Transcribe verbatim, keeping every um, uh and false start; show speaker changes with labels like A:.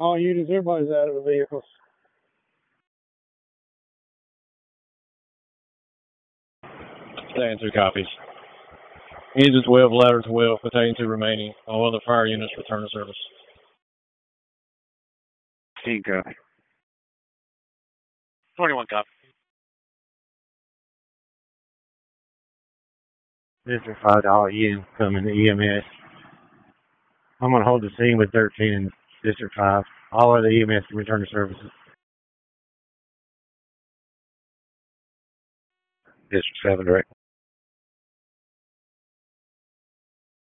A: All units, everybody's out of the vehicles.
B: Staying two copies. Engine twelve, ladder twelve, battalion two remaining. All other fire units return to service.
C: fifteen copy.
D: twenty-one copy.
E: District five to all units coming to E M S. I'm going to hold the scene with thirteen in District five. All other E M S can return to services.
C: District seven direct.